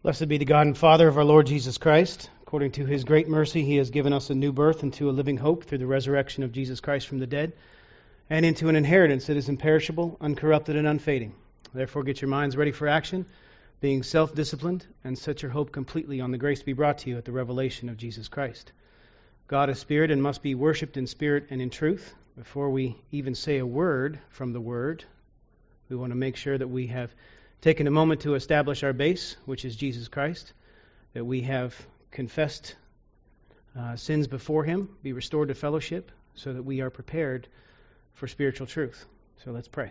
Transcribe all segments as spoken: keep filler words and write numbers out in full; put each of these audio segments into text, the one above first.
Blessed be the God and Father of our Lord Jesus Christ. According to his great mercy, he has given us a new birth into a living hope through the resurrection of Jesus Christ from the dead, and into an inheritance that is imperishable, uncorrupted, and unfading. Therefore get your minds ready for action, being self-disciplined, and set your hope completely on the grace to be brought to you at the revelation of Jesus Christ. God is spirit and must be worshipped in spirit and in truth. Before we even say a word from the Word, we want to make sure that we have taken a moment to establish our base, which is Jesus Christ, that we have confessed uh, sins before Him, be restored to fellowship, so that we are prepared for spiritual truth. So let's pray.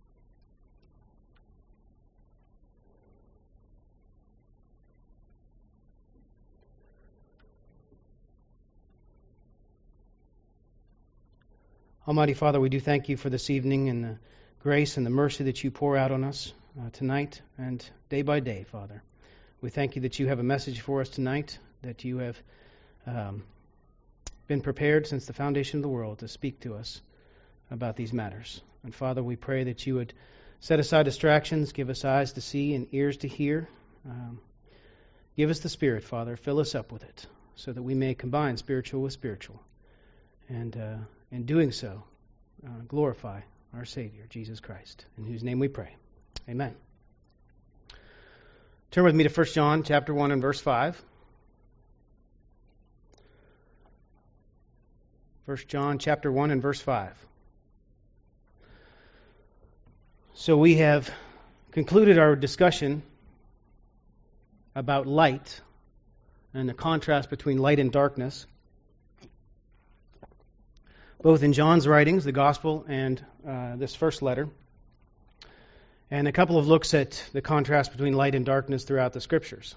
Almighty Father, we do thank you for this evening and the grace and the mercy that you pour out on us uh, tonight and day by day, Father. We thank you that you have a message for us tonight, that you have um, been prepared since the foundation of the world to speak to us about these matters. And Father, we pray that you would set aside distractions, give us eyes to see and ears to hear. Um, give us the Spirit, Father. Fill us up with it so that we may combine spiritual with spiritual. And uh, in doing so, uh, glorify our Savior, Jesus Christ, in whose name we pray. Amen. Turn with me to First John chapter one and verse five. First John chapter one and verse five. So we have concluded our discussion about light and the contrast between light and darkness, both in John's writings, the Gospel, and uh, this first letter, and a couple of looks at the contrast between light and darkness throughout the Scriptures.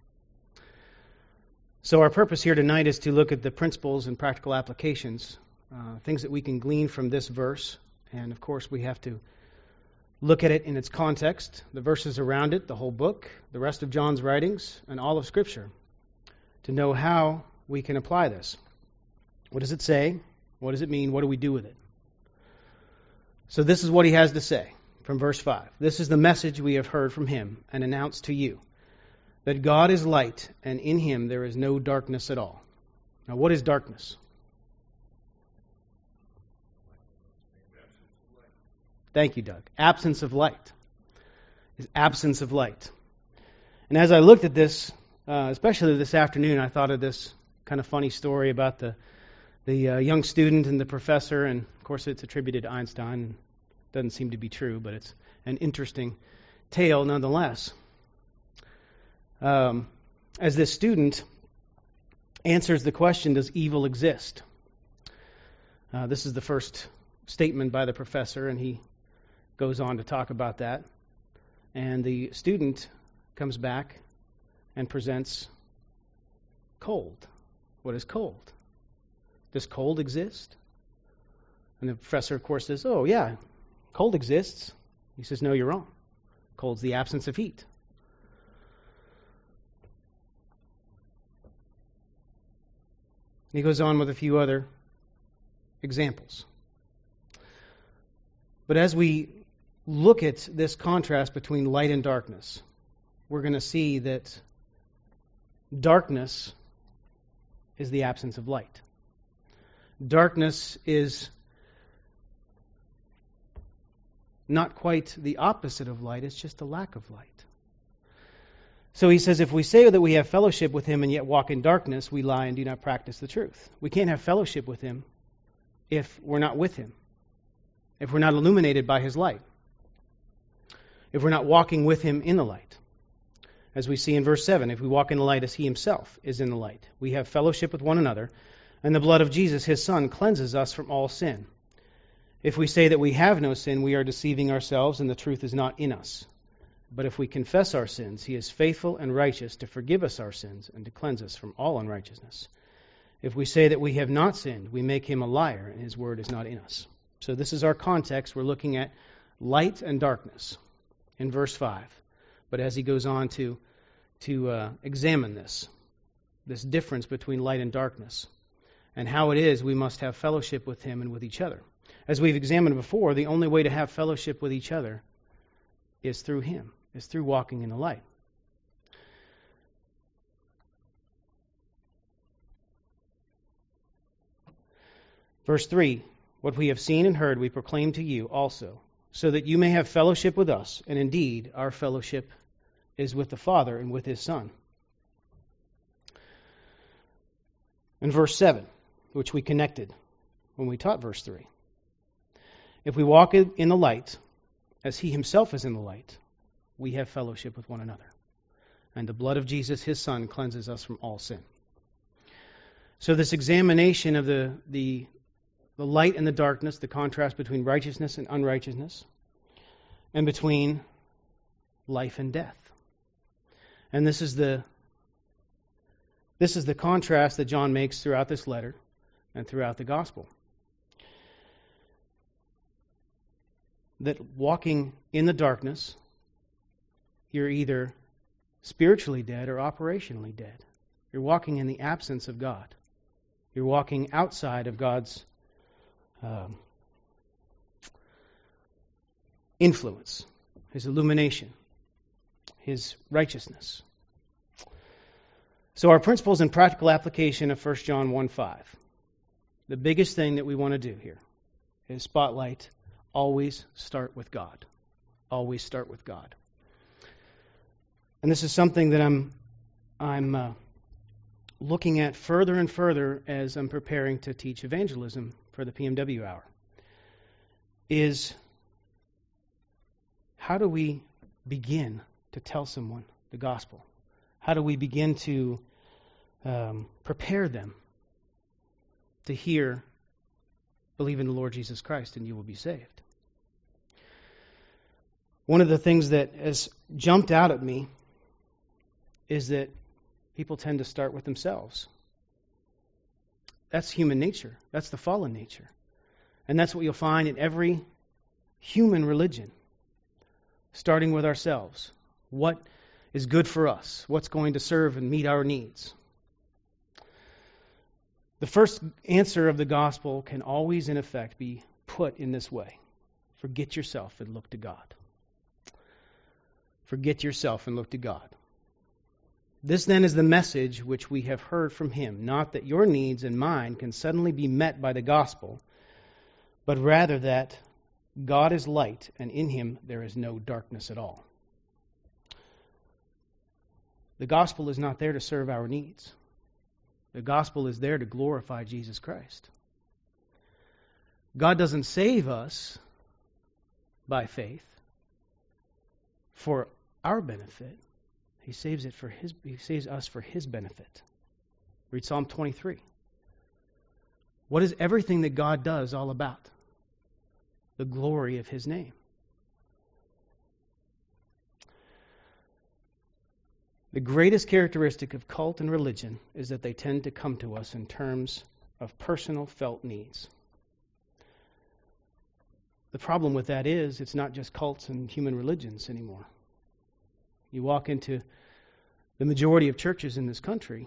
So our purpose here tonight is to look at the principles and practical applications, uh, things that we can glean from this verse, and of course we have to look at it in its context, the verses around it, the whole book, the rest of John's writings, and all of Scripture, to know how we can apply this. What does it say? What does it mean? What do we do with it? So this is what he has to say from verse five. This is the message we have heard from him and announced to you, that God is light, and in him there is no darkness at all. Now, what is darkness? Thank you, Doug. Absence of light. Is absence of light. And as I looked at this, uh, especially this afternoon, I thought of this kind of funny story about the the uh, young student and the professor, and of course it's attributed to Einstein. It doesn't seem to be true, but it's an interesting tale nonetheless. Um, as this student answers the question, does evil exist? Uh, this is the first statement by the professor, and he goes on to talk about that. And the student comes back and presents cold. What is cold? Does cold exist? And the professor, of course, says, oh, yeah, cold exists. He says, no, you're wrong. Cold's the absence of heat. He goes on with a few other examples. But as we look at this contrast between light and darkness, we're going to see that darkness is the absence of light. Darkness is not quite the opposite of light, it's just a lack of light. So he says, if we say that we have fellowship with him and yet walk in darkness, we lie and do not practice the truth. We can't have fellowship with him if we're not with him, if we're not illuminated by his light, if we're not walking with him in the light. As we see in verse seven, if we walk in the light as he himself is in the light, we have fellowship with one another, and the blood of Jesus, his Son, cleanses us from all sin. If we say that we have no sin, we are deceiving ourselves, and the truth is not in us. But if we confess our sins, he is faithful and righteous to forgive us our sins and to cleanse us from all unrighteousness. If we say that we have not sinned, we make him a liar, and his word is not in us. So this is our context. We're looking at light and darkness in verse five. But as he goes on to, to uh, examine this, this difference between light and darkness, and how it is we must have fellowship with him and with each other. As we've examined before, the only way to have fellowship with each other is through him, is through walking in the light. Verse three, what we have seen and heard we proclaim to you also, so that you may have fellowship with us, and indeed our fellowship is with the Father and with his Son. And verse seven, which we connected when we taught verse three. If we walk in the light, as he himself is in the light, we have fellowship with one another. And the blood of Jesus, his Son, cleanses us from all sin. So this examination of the, the, the light and the darkness, the contrast between righteousness and unrighteousness, and between life and death. And this is the this is the contrast that John makes throughout this letter and throughout the gospel. That walking in the darkness, you're either spiritually dead or operationally dead. You're walking in the absence of God. You're walking outside of God's um, influence, his illumination, his righteousness. So our principles and practical application of First John one five. The biggest thing that we want to do here is spotlight, always start with God. Always start with God. And this is something that I'm I'm uh, looking at further and further as I'm preparing to teach evangelism for the P M W hour. Is how do we begin to tell someone the gospel? How do we begin to um, prepare them to hear, believe in the Lord Jesus Christ and you will be saved? One of the things that has jumped out at me is that people tend to start with themselves. That's human nature. That's the fallen nature. And that's what you'll find in every human religion. Starting with ourselves. What is good for us? What's going to serve and meet our needs? The first answer of the gospel can always, in effect, be put in this way. Forget yourself and look to God. Forget yourself and look to God. This then is the message which we have heard from him, not that your needs and mine can suddenly be met by the gospel, but rather that God is light, and in him there is no darkness at all. The gospel is not there to serve our needs. The gospel is there to glorify Jesus Christ. God doesn't save us by faith for our benefit. He saves it for his he saves us for his benefit. Read Psalm twenty-three. What is everything that God does all about? The glory of his name. The greatest characteristic of cult and religion is that they tend to come to us in terms of personal felt needs. The problem with that is it's not just cults and human religions anymore. You walk into the majority of churches in this country,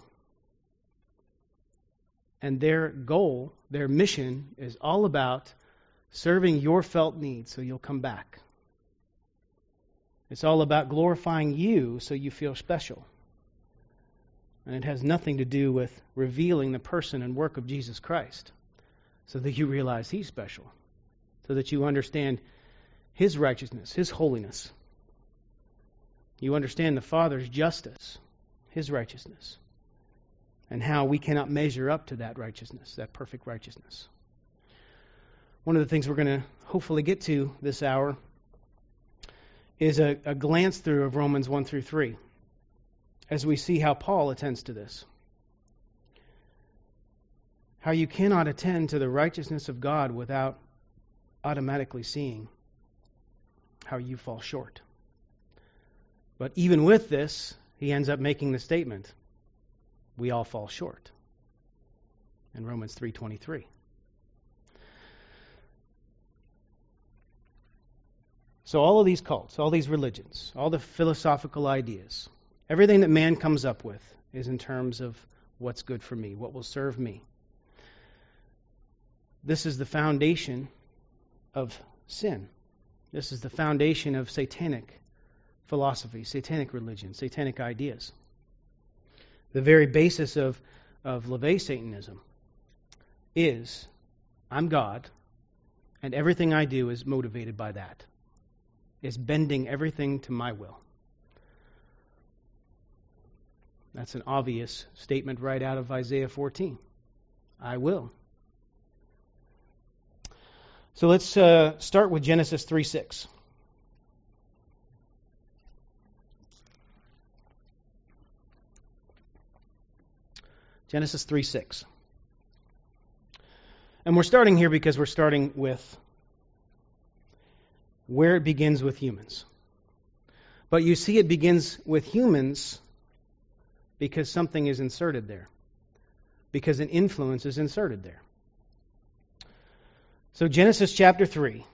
and their goal, their mission is all about serving your felt needs so you'll come back. It's all about glorifying you so you feel special. And it has nothing to do with revealing the person and work of Jesus Christ so that you realize he's special, so that you understand his righteousness, his holiness. You understand the Father's justice, his righteousness, and how we cannot measure up to that righteousness, that perfect righteousness. One of the things we're going to hopefully get to this hour is a, a glance through of Romans one through three, as we see how Paul attends to this. How you cannot attend to the righteousness of God without automatically seeing how you fall short. But even with this, he ends up making the statement, we all fall short, in Romans three twenty-three. So all of these cults, all these religions, all the philosophical ideas, everything that man comes up with is in terms of what's good for me, what will serve me. This is the foundation of sin. This is the foundation of satanic philosophy, satanic religion, satanic ideas. The very basis of, of LaVey Satanism is I'm God, and everything I do is motivated by that. Is bending everything to my will. That's an obvious statement right out of Isaiah fourteen. I will. So let's uh, start with Genesis three six. Genesis three six. And we're starting here because we're starting with where it begins with humans. But you see it begins with humans because something is inserted there. Because an influence is inserted there. So Genesis chapter three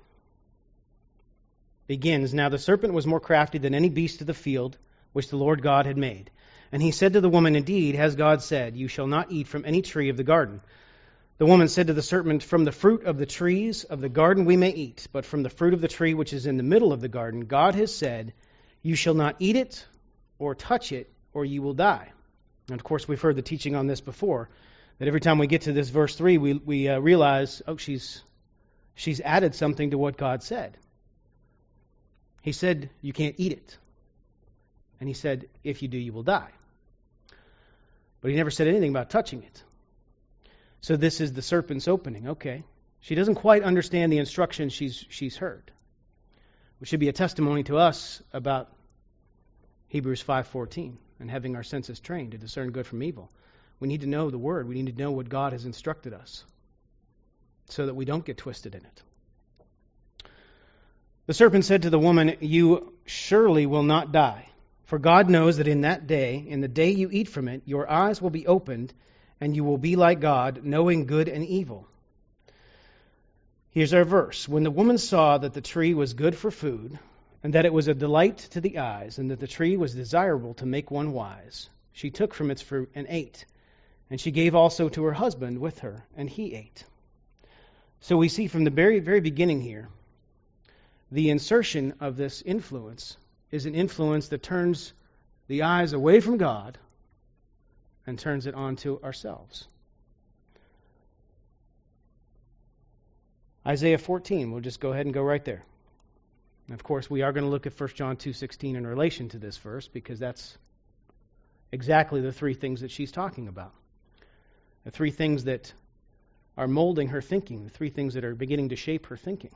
begins, Now the serpent was more crafty than any beast of the field which the Lord God had made. And he said to the woman, Indeed, has God said, You shall not eat from any tree of the garden. The woman said to the serpent, From the fruit of the trees of the garden we may eat, but from the fruit of the tree which is in the middle of the garden, God has said, You shall not eat it or touch it, or you will die. And of course, we've heard the teaching on this before, that every time we get to this verse three, we, we uh, realize, oh, she's, she's added something to what God said. He said, you can't eat it. And he said, if you do, you will die. But he never said anything about touching it. So this is the serpent's opening. Okay. She doesn't quite understand the instructions she's she's heard. Which should be a testimony to us about Hebrews five fourteen and having our senses trained to discern good from evil. We need to know the Word. We need to know what God has instructed us so that we don't get twisted in it. The serpent said to the woman, You surely will not die, for God knows that in that day, in the day you eat from it, your eyes will be opened, and you will be like God, knowing good and evil. Here's our verse. When the woman saw that the tree was good for food, and that it was a delight to the eyes, and that the tree was desirable to make one wise, she took from its fruit and ate. And she gave also to her husband with her, and he ate. So we see from the very, very beginning here, the insertion of this influence is an influence that turns the eyes away from God and turns it onto ourselves. Isaiah fourteen, we'll just go ahead and go right there. And of course, we are going to look at First John two sixteen in relation to this verse because that's exactly the three things that she's talking about. The three things that are molding her thinking, the three things that are beginning to shape her thinking.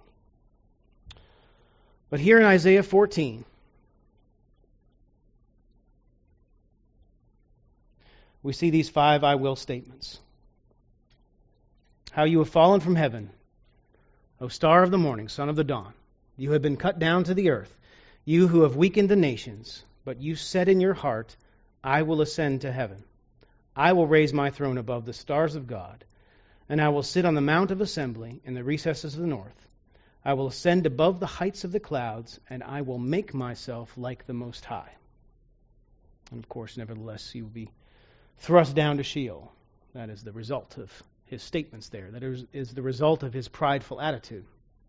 But here in Isaiah fourteen, we see these five I will statements. How you have fallen from heaven, O star of the morning, son of the dawn. You have been cut down to the earth, you who have weakened the nations, but you said in your heart, I will ascend to heaven. I will raise my throne above the stars of God, and I will sit on the mount of assembly in the recesses of the north. I will ascend above the heights of the clouds, and I will make myself like the Most High. And of course, nevertheless, he will be thrust down to Sheol. That is the result of his statements there. That is, is the result of his prideful attitude.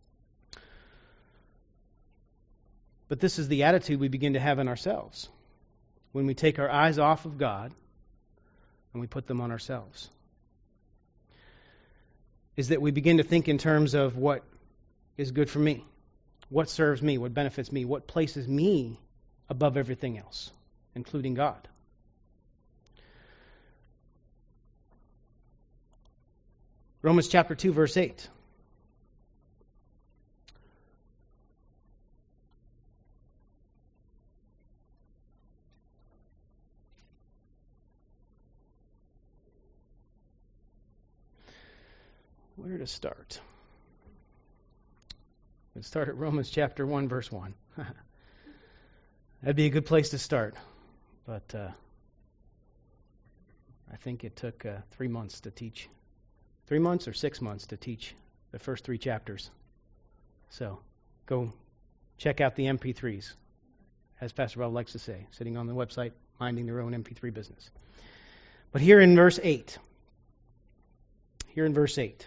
But this is the attitude we begin to have in ourselves when we take our eyes off of God and we put them on ourselves. Is that we begin to think in terms of what is good for me, what serves me, what benefits me, what places me above everything else, including God. Romans chapter two, verse eight. Where to start? Let's start at Romans chapter one, verse one. That'd be a good place to start. But uh, I think it took uh, three months to teach. Three months or six months to teach the first three chapters. So go check out the M P threes, as Pastor Bob likes to say, sitting on the website, minding their own M P three business. But here in verse eight, here in verse eight,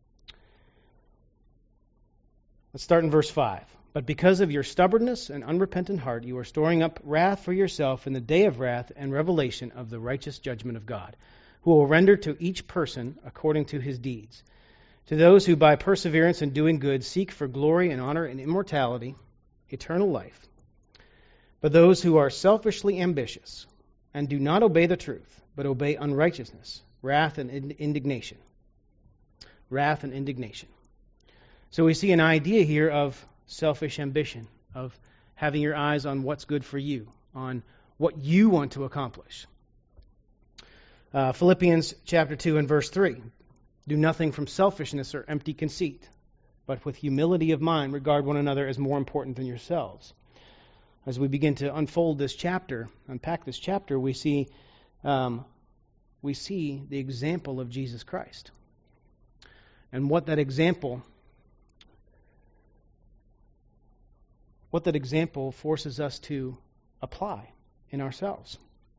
let's start in verse five. But because of your stubbornness and unrepentant heart, you are storing up wrath for yourself in the day of wrath and revelation of the righteous judgment of God, who will render to each person according to his deeds. To those who by perseverance in doing good seek for glory and honor and immortality, eternal life. But those who are selfishly ambitious and do not obey the truth, but obey unrighteousness, wrath and indignation. Wrath and indignation. So we see an idea here of selfish ambition, of having your eyes on what's good for you, on what you want to accomplish. Uh, Philippians chapter two and verse three. Do nothing from selfishness or empty conceit, but with humility of mind regard one another as more important than yourselves. As we begin to unfold this chapter, unpack this chapter, we see um, we see the example of Jesus Christ. And what that example what that example forces us to apply in ourselves.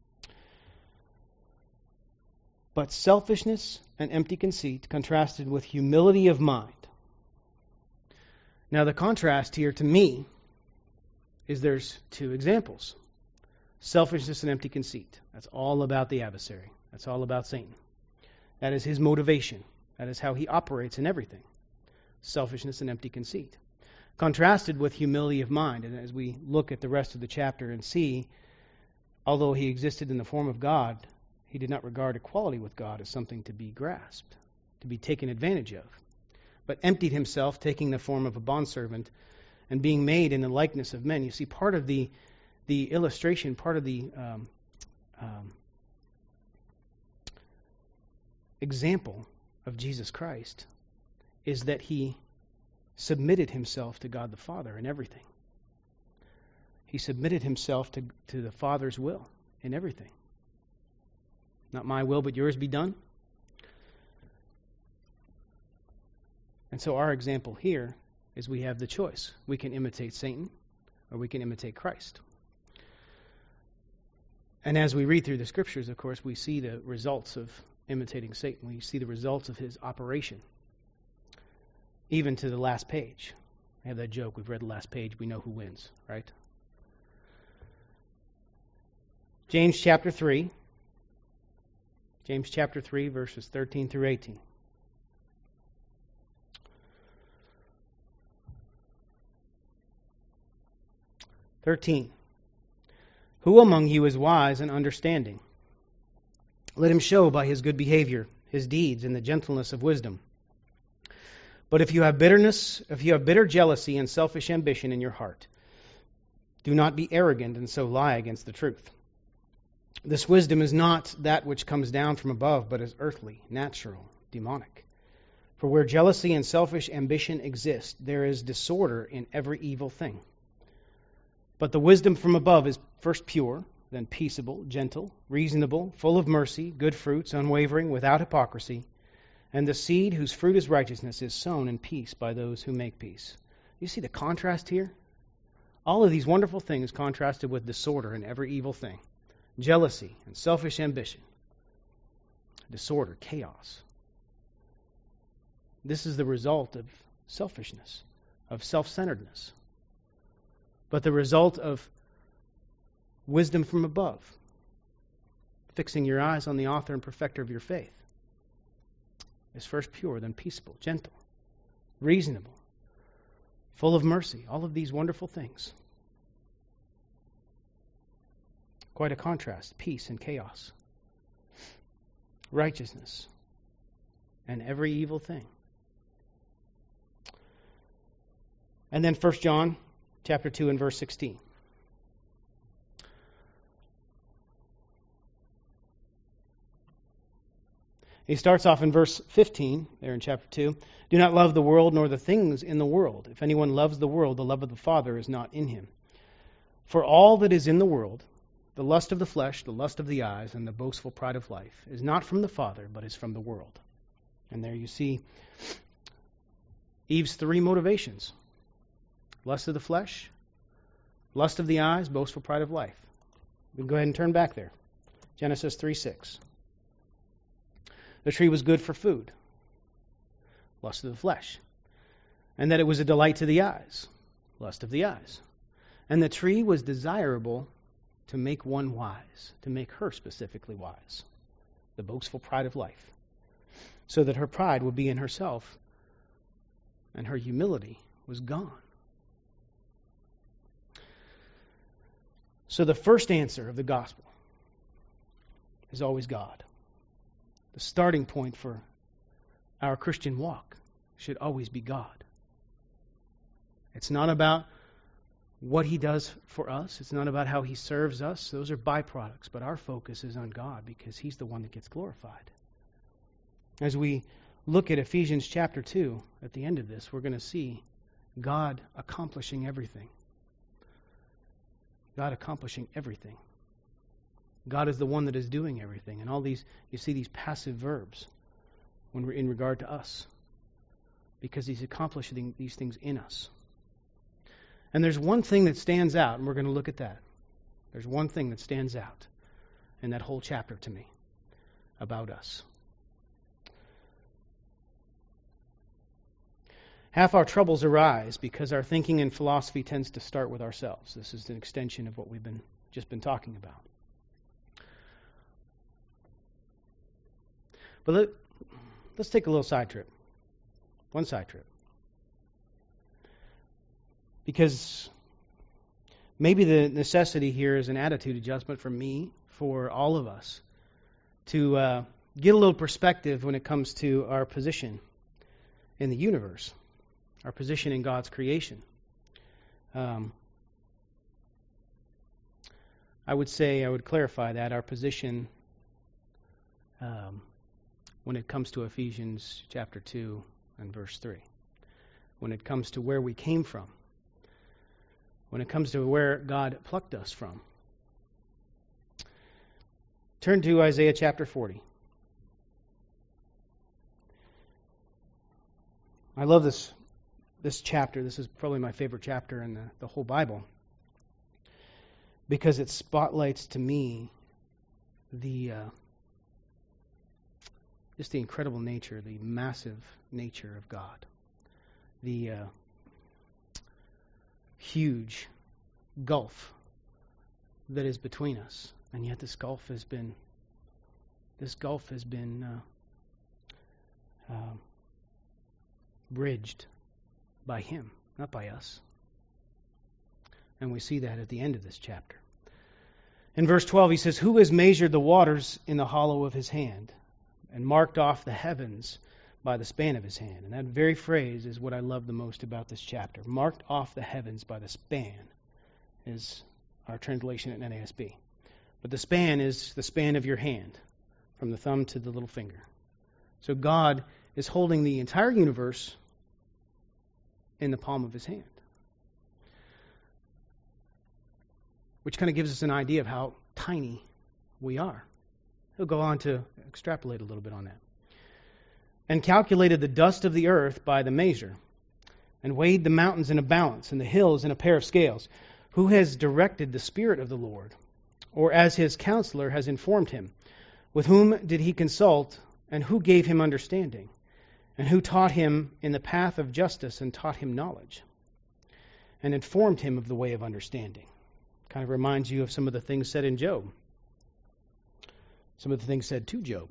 But selfishness and empty conceit contrasted with humility of mind. Now the contrast here to me is there's two examples. Selfishness and empty conceit. That's all about the adversary. That's all about Satan. That is his motivation. That is how he operates in everything. Selfishness and empty conceit. Contrasted with humility of mind. And as we look at the rest of the chapter and see, although he existed in the form of God, he did not regard equality with God as something to be grasped, to be taken advantage of, but emptied himself, taking the form of a bondservant and being made in the likeness of men. You see, part of the the illustration, part of the um, um, example of Jesus Christ is that he submitted himself to God the Father in everything. He submitted himself to, to the Father's will in everything. Not my will, but yours be done. And so our example here is we have the choice. We can imitate Satan or we can imitate Christ. And as we read through the Scriptures, of course, we see the results of imitating Satan. We see the results of his operation. Even to the last page. I have that joke. We've read the last page. We know who wins, right? James chapter three. James chapter three, verses thirteen through eighteen. thirteen. Who among you is wise and understanding? Let him show by his good behavior, his deeds, and the gentleness of wisdom. But if you have bitterness, if you have bitter jealousy and selfish ambition in your heart, do not be arrogant and so lie against the truth. This wisdom is not that which comes down from above, but is earthly, natural, demonic. For where jealousy and selfish ambition exist, there is disorder in every evil thing. But the wisdom from above is first pure, then peaceable, gentle, reasonable, full of mercy, good fruits, unwavering, without hypocrisy. And the seed whose fruit is righteousness is sown in peace by those who make peace. You see the contrast here? All of these wonderful things contrasted with disorder in every evil thing. Jealousy and selfish ambition. Disorder, chaos. This is the result of selfishness, of self-centeredness. But the result of wisdom from above, fixing your eyes on the author and perfecter of your faith, is first pure, then peaceable, gentle, reasonable, full of mercy. All of these wonderful things. Quite a contrast. Peace and chaos. Righteousness and every evil thing. And then First John chapter two and verse sixteen. He starts off in verse fifteen, there in chapter two. Do not love the world nor the things in the world. If anyone loves the world, the love of the Father is not in him. For all that is in the world, the lust of the flesh, the lust of the eyes, and the boastful pride of life, is not from the Father, but is from the world. And there you see Eve's three motivations. Lust of the flesh, lust of the eyes, boastful pride of life. We can go ahead and turn back there. Genesis three six. The tree was good for food. Lust of the flesh. And that it was a delight to the eyes. Lust of the eyes. And the tree was desirable to make one wise, to make her specifically wise. The boastful pride of life. So that her pride would be in herself and her humility was gone. So the first answer of the gospel is always God. The starting point for our Christian walk should always be God. It's not about what He does for us. It's not about how He serves us. Those are byproducts. But our focus is on God because He's the one that gets glorified. As we look at Ephesians chapter two, at the end of this, we're going to see God accomplishing everything. God accomplishing everything. God is the one that is doing everything. And all these, you see these passive verbs when we're in regard to us. Because He's accomplishing these things in us. And there's one thing that stands out, and we're going to look at that. There's one thing that stands out in that whole chapter to me about us. Half our troubles arise because our thinking and philosophy tends to start with ourselves. This is an extension of what we've been just been talking about. But let, let's take a little side trip. One side trip. Because maybe the necessity here is an attitude adjustment for me, for all of us, to uh, get a little perspective when it comes to our position in the universe, our position in God's creation. Um, I would say, I would clarify that, our position um, when it comes to Ephesians chapter two and verse three. When it comes to where we came from. When it comes to where God plucked us from. Turn to Isaiah chapter forty. I love this this chapter. This is probably my favorite chapter in the, the whole Bible. Because it spotlights to me the uh, just the incredible nature, the massive nature of God. The uh, huge gulf that is between us. And yet this gulf has been this gulf has been uh, uh, bridged by Him, not by us. And we see that at the end of this chapter. In verse twelve, he says, "Who has measured the waters in the hollow of His hand, and marked off the heavens by the span of His hand?" And that very phrase is what I love the most about this chapter. Marked off the heavens by the span is our translation at N A S B. But the span is the span of your hand, from the thumb to the little finger. So God is holding the entire universe in the palm of His hand. Which kind of gives us an idea of how tiny we are. He'll go on to extrapolate a little bit on that. "And calculated the dust of the earth by the measure, and weighed the mountains in a balance, and the hills in a pair of scales. Who has directed the Spirit of the Lord? Or as His counselor has informed Him? With whom did He consult, and who gave Him understanding? And who taught Him in the path of justice, and taught Him knowledge? And informed Him of the way of understanding?" Kind of reminds you of some of the things said in Job. Some of the things said to Job.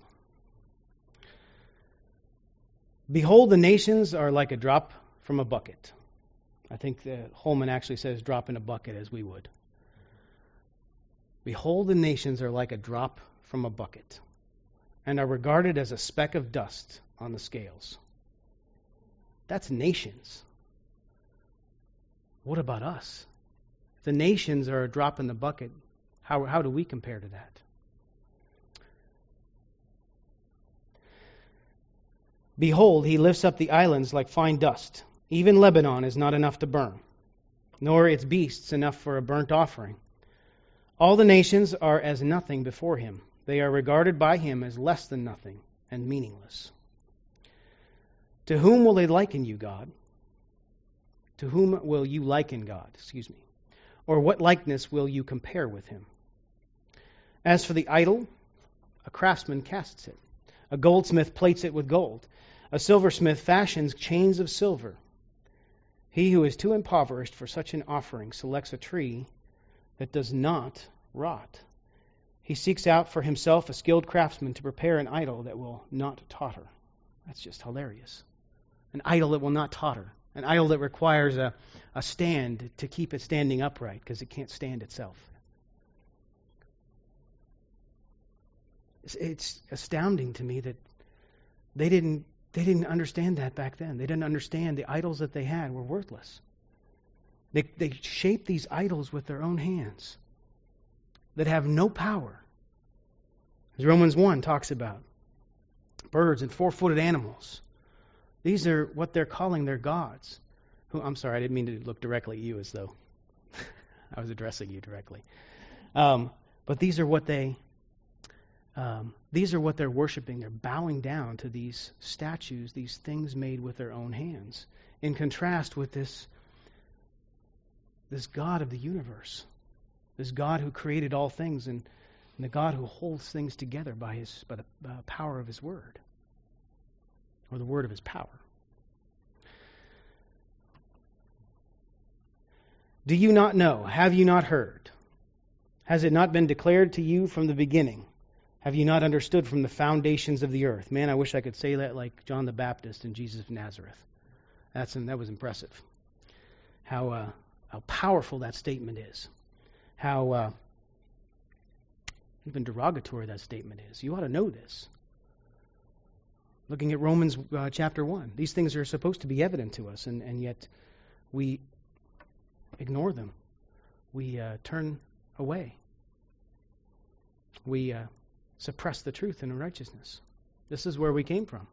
"Behold, the nations are like a drop from a bucket." I think the Holman actually says drop in a bucket, as we would. "Behold, the nations are like a drop from a bucket, and are regarded as a speck of dust on the scales." That's nations. What about us? If the nations are a drop in the bucket, how, how do we compare to that? "Behold, He lifts up the islands like fine dust. Even Lebanon is not enough to burn, nor its beasts enough for a burnt offering. All the nations are as nothing before Him. They are regarded by Him as less than nothing and meaningless. To whom will they liken you, God? To whom will you liken God? Excuse me. Or what likeness will you compare with Him? As for the idol, a craftsman casts it. A goldsmith plates it with gold. A silversmith fashions chains of silver. He who is too impoverished for such an offering selects a tree that does not rot. He seeks out for himself a skilled craftsman to prepare an idol that will not totter." That's just hilarious. an idol that will not totter, an idol that requires a, a stand to keep it standing upright because it can't stand itself. It's, it's astounding to me that they didn't they didn't understand that back then. They didn't understand the idols that they had were worthless. They they shaped these idols with their own hands that have no power. As Romans one talks about, birds and four-footed animals. These are what they're calling their gods. Who, I'm sorry, I didn't mean to look directly at you as though I was addressing you directly. Um, but these are what they, um, these are what they're worshiping. They're bowing down to these statues, these things made with their own hands. In contrast with this, this God of the universe, this God who created all things, and, and the God who holds things together by his by the uh, power of his word, or the word of his power. Do you not know? Have you not heard? Has it not been declared to you from the beginning? Have you not understood from the foundations of the earth? Man, I wish I could say that like John the Baptist and Jesus of Nazareth. That's that was impressive. How uh, how powerful that statement is. How uh, even derogatory that statement is. You ought to know this. Looking at Romans uh, chapter one, these things are supposed to be evident to us, and, and yet we ignore them. We uh, turn away. We uh, suppress the truth and righteousness. This is where we came from.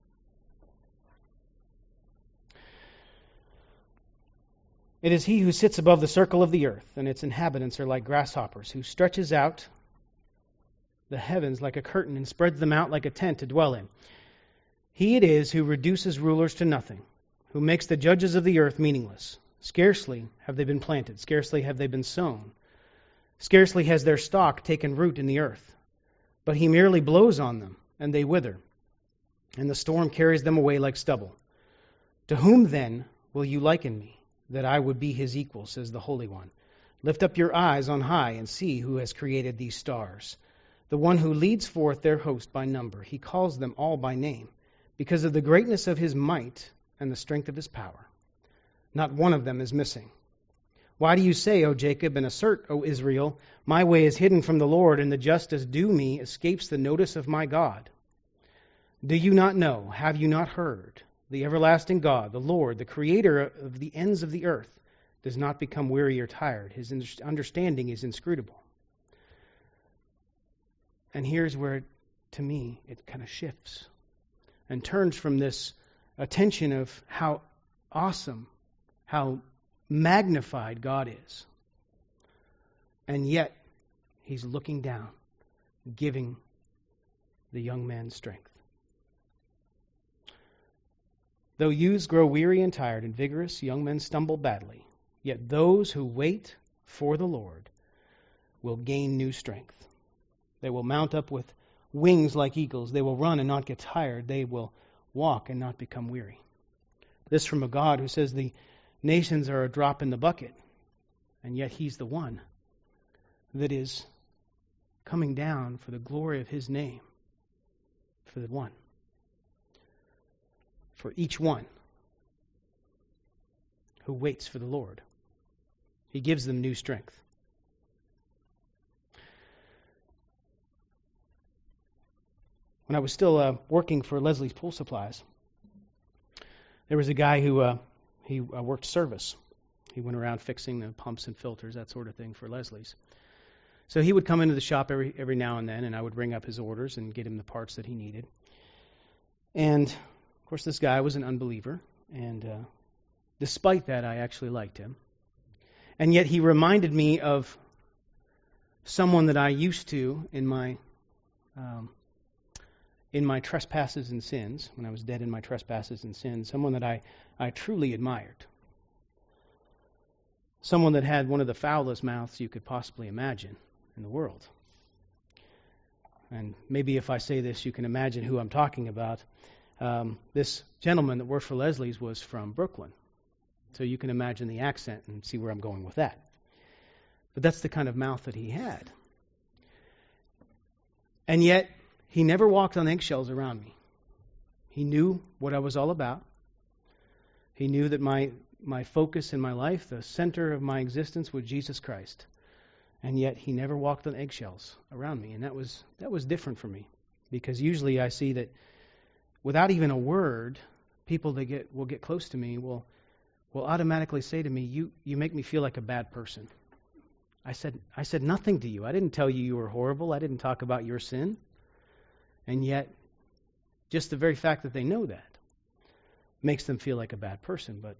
It is he who sits above the circle of the earth, and its inhabitants are like grasshoppers, who stretches out the heavens like a curtain and spreads them out like a tent to dwell in. He it is who reduces rulers to nothing, who makes the judges of the earth meaningless. Scarcely have they been planted, scarcely have they been sown. Scarcely has their stalk taken root in the earth. But he merely blows on them, and they wither, and the storm carries them away like stubble. To whom then will you liken me, that I would be his equal, says the Holy One? Lift up your eyes on high and see who has created these stars. The one who leads forth their host by number. He calls them all by name, because of the greatness of his might and the strength of his power. Not one of them is missing. Why do you say, O Jacob, and assert, O Israel, my way is hidden from the Lord, and the justice due me escapes the notice of my God? Do you not know? Have you not heard? The everlasting God, the Lord, the creator of the ends of the earth, does not become weary or tired. His understanding is inscrutable. And here's where, to me, it kind of shifts and turns from this attention of how awesome, how magnified God is. And yet, he's looking down, giving the young man strength. Though youths grow weary and tired, and vigorous young men stumble badly, yet those who wait for the Lord will gain new strength. They will mount up with wings like eagles. They will run and not get tired. They will walk and not become weary. This from a God who says the nations are a drop in the bucket, and yet he's the one that is coming down for the glory of his name, for the one, for each one who waits for the Lord. He gives them new strength. When I was still uh, working for Leslie's Pool Supplies, there was a guy who uh, he uh, worked service. He went around fixing the pumps and filters, that sort of thing, for Leslie's. So he would come into the shop every every now and then, and I would ring up his orders and get him the parts that he needed. And, of course, this guy was an unbeliever, and uh, despite that, I actually liked him. And yet he reminded me of someone that I used to in my um, in my trespasses and sins, when I was dead in my trespasses and sins, someone that I, I truly admired. Someone that had one of the foulest mouths you could possibly imagine in the world. And maybe if I say this, you can imagine who I'm talking about. Um, this gentleman that worked for Leslie's was from Brooklyn. So you can imagine the accent and see where I'm going with that. But that's the kind of mouth that he had. And yet, he never walked on eggshells around me. He knew what I was all about. He knew that my, my focus in my life, the center of my existence, was Jesus Christ. And yet he never walked on eggshells around me. And that was that was different for me. Because usually I see that without even a word, people that get will get close to me will will automatically say to me, you you make me feel like a bad person. I said I said nothing to you. I didn't tell you you were horrible. I didn't talk about your sin. And yet, just the very fact that they know that makes them feel like a bad person. But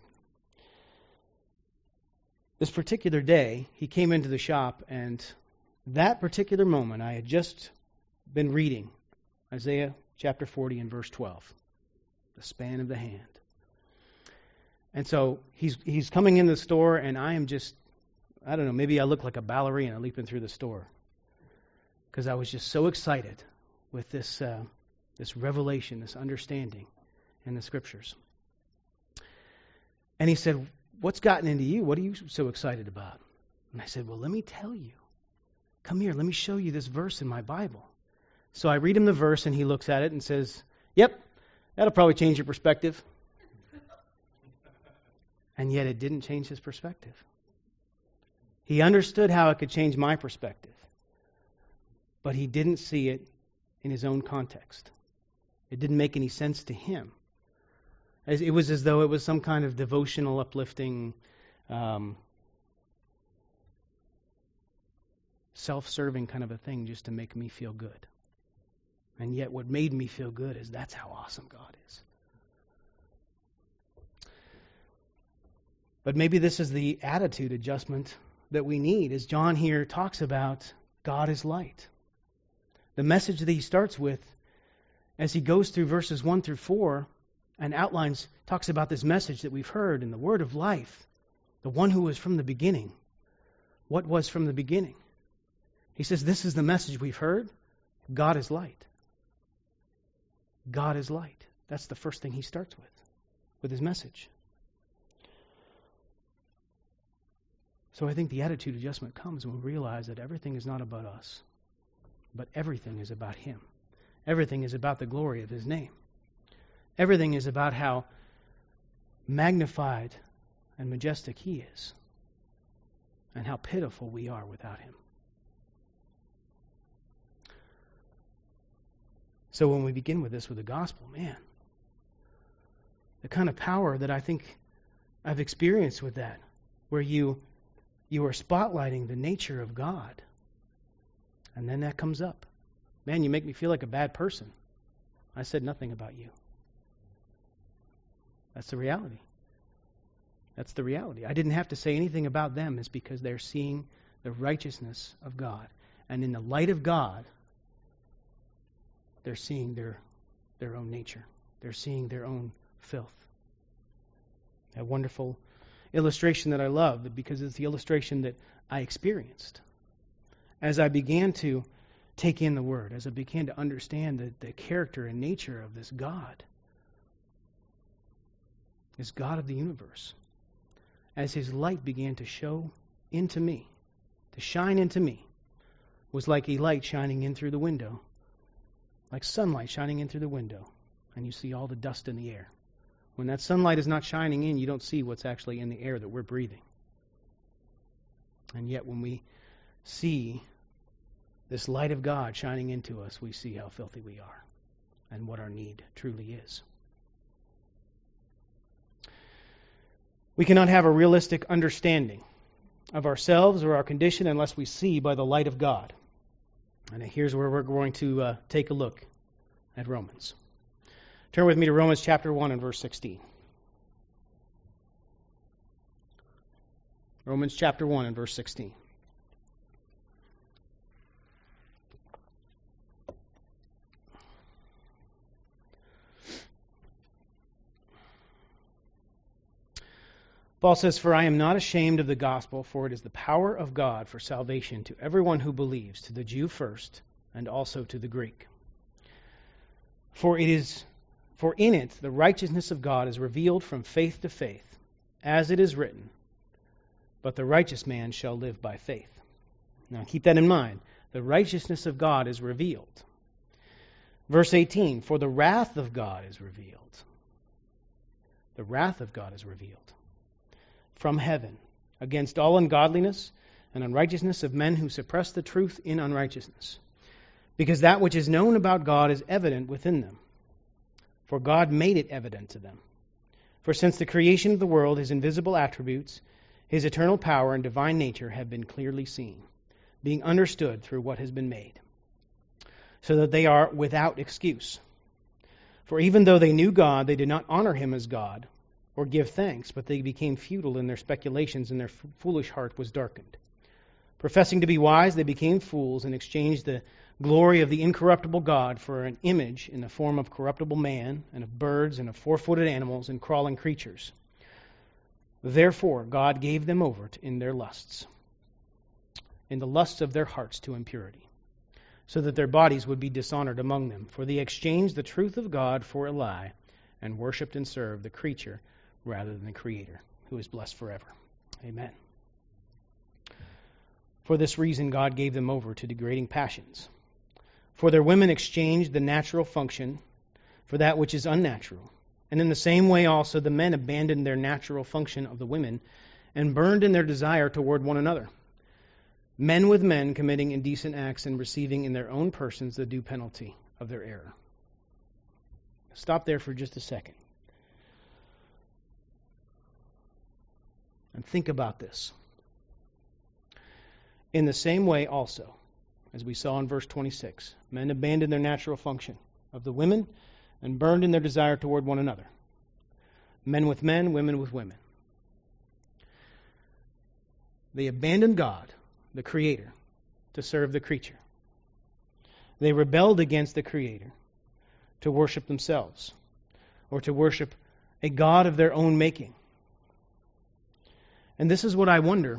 this particular day, he came into the shop, and that particular moment, I had just been reading Isaiah chapter forty and verse twelve, the span of the hand. And so he's he's coming in the store, and I am just, I don't know, maybe I look like a ballerina leaping through the store, because I was just so excited with this uh, this revelation, this understanding in the Scriptures. And he said, "What's gotten into you? What are you so excited about?" And I said, "Well, let me tell you. Come here, let me show you this verse in my Bible." So I read him the verse, and he looks at it and says, "Yep, that'll probably change your perspective." And yet it didn't change his perspective. He understood how it could change my perspective, but he didn't see it in his own context. It didn't make any sense to him. It was as though it was some kind of devotional, uplifting, um, self-serving kind of a thing just to make me feel good. And yet what made me feel good is that's how awesome God is. But maybe this is the attitude adjustment that we need, as John here talks about God is light. The message that he starts with, as he goes through verses one through four, and outlines, talks about this message that we've heard in the word of life, the one who was from the beginning. What was from the beginning? He says, this is the message we've heard. God is light. God is light. That's the first thing he starts with, with his message. So I think the attitude adjustment comes when we realize that everything is not about us, but everything is about him. Everything is about the glory of his name. Everything is about how magnified and majestic he is, and how pitiful we are without him. So when we begin with this, with the gospel, man, the kind of power that I think I've experienced with that, where you you are spotlighting the nature of God, and then that comes up. Man, you make me feel like a bad person. I said nothing about you. That's the reality. That's the reality. I didn't have to say anything about them. It's because they're seeing the righteousness of God. And in the light of God, they're seeing their their own nature. They're seeing their own filth. A wonderful illustration that I love, because it's the illustration that I experienced as I began to take in the Word, as I began to understand the, the character and nature of this God, this God of the universe. As his light began to show into me, to shine into me, was like a light shining in through the window, like sunlight shining in through the window, and you see all the dust in the air. When that sunlight is not shining in, you don't see what's actually in the air that we're breathing. And yet when we see this light of God shining into us, we see how filthy we are and what our need truly is. We cannot have a realistic understanding of ourselves or our condition unless we see by the light of God. And here's where we're going to uh, take a look at Romans. Turn with me to Romans chapter one and verse sixteen. Romans chapter one and verse sixteen. Paul says, "For I am not ashamed of the gospel, for it is the power of God for salvation to everyone who believes, to the Jew first, and also to the Greek. For it is, for in it the righteousness of God is revealed from faith to faith, as it is written, but the righteous man shall live by faith." Now keep that in mind. The righteousness of God is revealed. Verse eighteen, "For the wrath of God is revealed." the wrath of God is revealed from heaven against all ungodliness and unrighteousness of men who suppress the truth in unrighteousness. Because that which is known about God is evident within them, for God made it evident to them. For since the creation of the world, his invisible attributes, his eternal power and divine nature have been clearly seen, being understood through what has been made, so that they are without excuse. For even though they knew God, they did not honor him as God or give thanks, but they became futile in their speculations, and their f- foolish heart was darkened. Professing to be wise, they became fools and exchanged the glory of the incorruptible God for an image in the form of corruptible man, and of birds, and of four-footed animals, and crawling creatures. Therefore God gave them over to, in their lusts, in the lusts of their hearts to impurity, so that their bodies would be dishonored among them. For they exchanged the truth of God for a lie, and worshipped and served the creature rather than the Creator, who is blessed forever. Amen. For this reason God gave them over to degrading passions. For their women exchanged the natural function for that which is unnatural. And in the same way also the men abandoned their natural function of the women, and burned in their desire toward one another, men with men committing indecent acts and receiving in their own persons the due penalty of their error. Stop there for just a second. And think about this. In the same way also, as we saw in verse twenty-six, men abandoned their natural function of the women and burned in their desire toward one another. Men with men, women with women. They abandoned God, the Creator, to serve the creature. They rebelled against the Creator to worship themselves, or to worship a God of their own making. And this is what I wonder.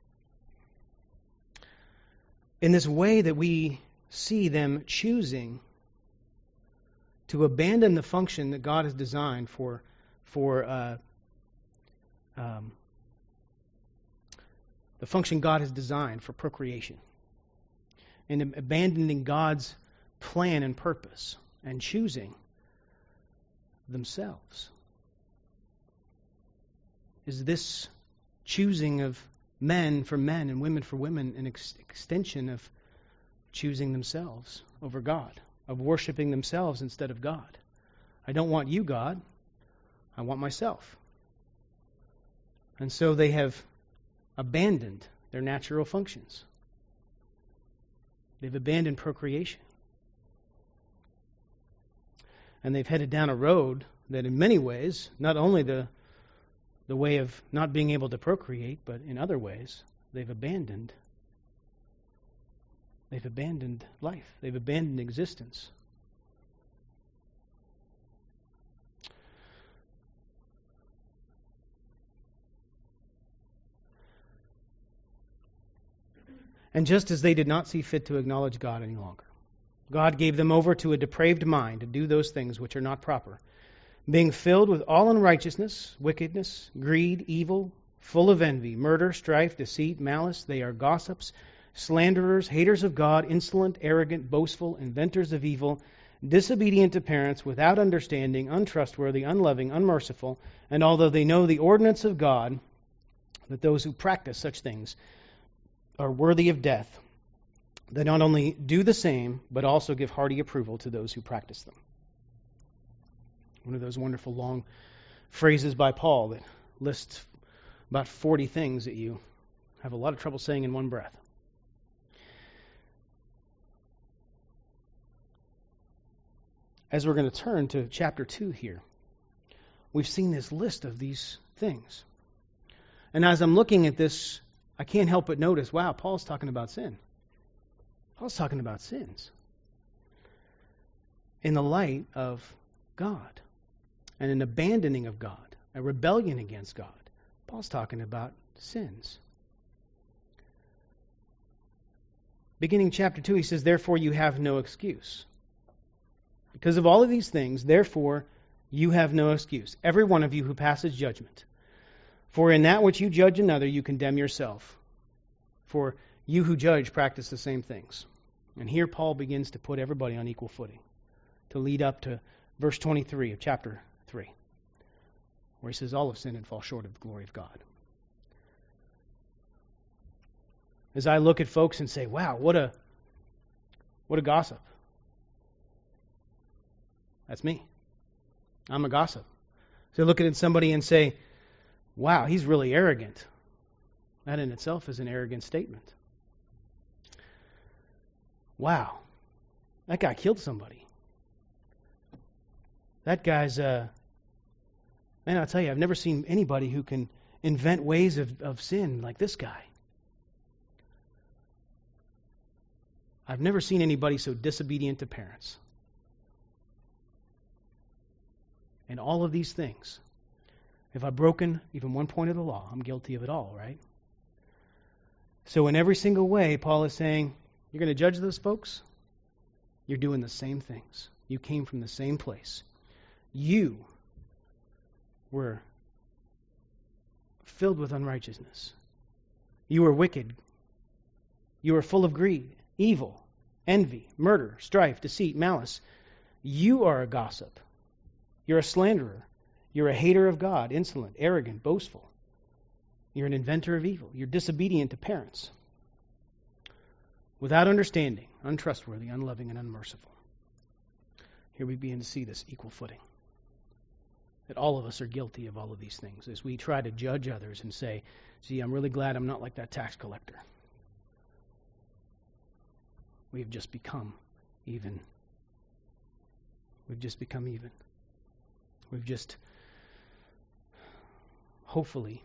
In this way that we see them choosing to abandon the function that God has designed for, for uh, um, the function God has designed for procreation, and abandoning God's plan and purpose, and choosing themselves. Is this choosing of men for men and women for women an ex- extension of choosing themselves over God, of worshiping themselves instead of God? I don't want you, God. I want myself. And so they have abandoned their natural functions. They've abandoned procreation. And they've headed down a road that in many ways, not only the the way of not being able to procreate, but in other ways, they've abandoned. They've abandoned life. They've abandoned existence. And just as they did not see fit to acknowledge God any longer, God gave them over to a depraved mind to do those things which are not proper, being filled with all unrighteousness, wickedness, greed, evil, full of envy, murder, strife, deceit, malice. They are gossips, slanderers, haters of God, insolent, arrogant, boastful, inventors of evil, disobedient to parents, without understanding, untrustworthy, unloving, unmerciful. And although they know the ordinance of God, that those who practice such things are worthy of death, they not only do the same, but also give hearty approval to those who practice them. One of those wonderful long phrases by Paul that lists about forty things that you have a lot of trouble saying in one breath. As we're going to turn to chapter two here, we've seen this list of these things. And as I'm looking at this, I can't help but notice, wow, Paul's talking about sin. Paul's talking about sins in the light of God. And an abandoning of God, a rebellion against God. Paul's talking about sins. Beginning chapter two, he says, therefore you have no excuse. Because of all of these things, therefore you have no excuse. Every one of you who passes judgment. For in that which you judge another, you condemn yourself. For you who judge practice the same things. And here Paul begins to put everybody on equal footing, to lead up to verse twenty-three of chapter three. where he says all have sinned and fall short of the glory of God. As I look at folks and say, wow, what a what a gossip. That's me. I'm a gossip. So look at somebody and say, wow, he's really arrogant. That in itself is an arrogant statement. Wow, that guy killed somebody. That guy's, uh, man, I'll tell you, I've never seen anybody who can invent ways of, of sin like this guy. I've never seen anybody so disobedient to parents. And all of these things, if I've broken even one point of the law, I'm guilty of it all, right? So in every single way, Paul is saying, you're going to judge those folks? You're doing the same things. You came from the same place. You were filled with unrighteousness. You were wicked. You were full of greed, evil, envy, murder, strife, deceit, malice. You are a gossip. You're a slanderer. You're a hater of God, insolent, arrogant, boastful. You're an inventor of evil. You're disobedient to parents. Without understanding, untrustworthy, unloving, and unmerciful. Here we begin to see this equal footing. That all of us are guilty of all of these things as we try to judge others and say, gee, I'm really glad I'm not like that tax collector. We've just become even. We've just become even. We've just hopefully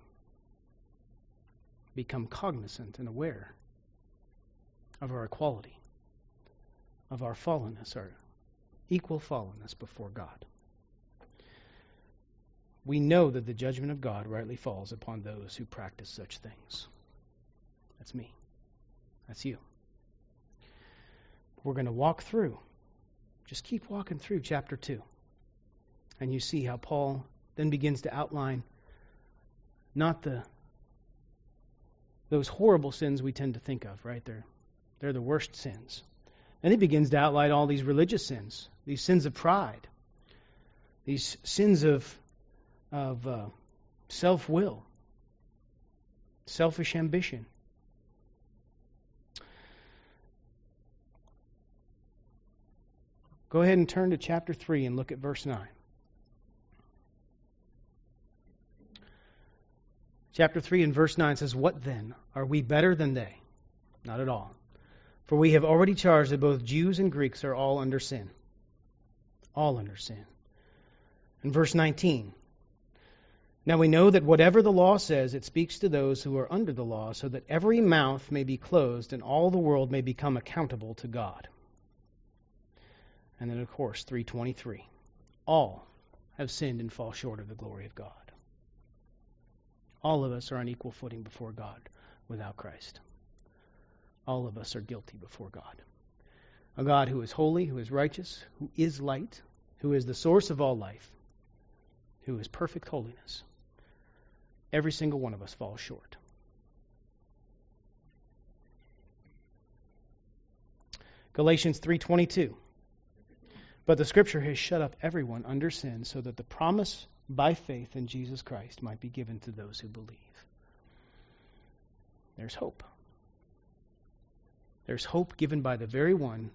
become cognizant and aware of our equality, of our fallenness, our equal fallenness before God. We know that the judgment of God rightly falls upon those who practice such things. That's me. That's you. We're going to walk through. Just keep walking through chapter two. And you see how Paul then begins to outline not the those horrible sins we tend to think of, right? They're, they're the worst sins. And he begins to outline all these religious sins, these sins of pride, these sins of, of uh, self-will, selfish ambition. Go ahead and turn to chapter three and look at verse nine. Chapter three and verse nine says, what then? Are we better than they? Not at all. For we have already charged that both Jews and Greeks are all under sin. All under sin. And verse nineteen. Now we know that whatever the law says, it speaks to those who are under the law, so that every mouth may be closed and all the world may become accountable to God. And then, of course, three twenty-three. All have sinned and fall short of the glory of God. All of us are on equal footing before God without Christ. All of us are guilty before God. A God who is holy, who is righteous, who is light, who is the source of all life, who is perfect holiness. Every single one of us falls short. Galatians three twenty-two. But the Scripture has shut up everyone under sin so that the promise by faith in Jesus Christ might be given to those who believe. There's hope. There's hope given by the very one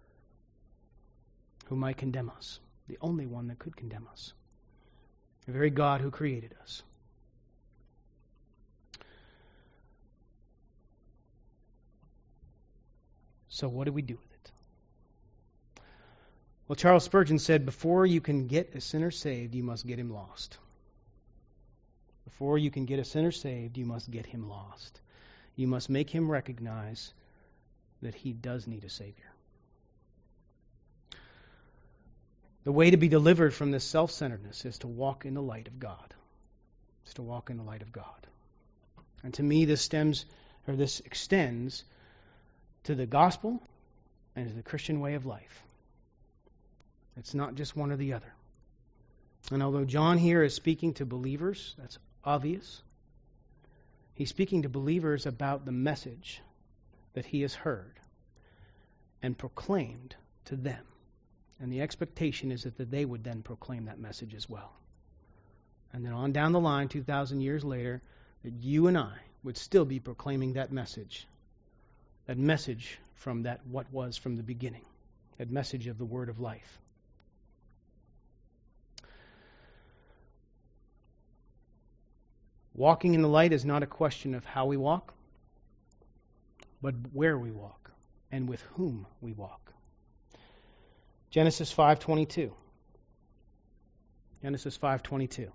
who might condemn us, the only one that could condemn us, the very God who created us. So what do we do with it? Well, Charles Spurgeon said, before you can get a sinner saved, you must get him lost. Before you can get a sinner saved, you must get him lost. You must make him recognize that he does need a Savior. The way to be delivered from this self-centeredness is to walk in the light of God. It's to walk in the light of God. And to me, this stems, or this extends to the gospel and to the Christian way of life. It's not just one or the other. And although John here is speaking to believers, that's obvious. He's speaking to believers about the message that he has heard and proclaimed to them. And the expectation is that they would then proclaim that message as well. And then on down the line, two thousand years later, that you and I would still be proclaiming that message. That message from that what was from the beginning. That message of the word of life. Walking in the light is not a question of how we walk, but where we walk and with whom we walk. Genesis five twenty-two. Genesis five twenty-two.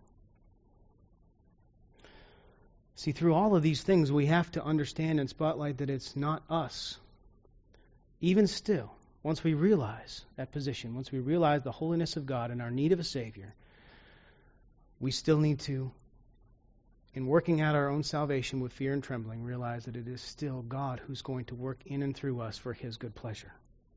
See, through all of these things, we have to understand and spotlight that it's not us. Even still, once we realize that position, once we realize the holiness of God and our need of a Savior, we still need to, in working out our own salvation with fear and trembling, realize that it is still God who's going to work in and through us for His good pleasure.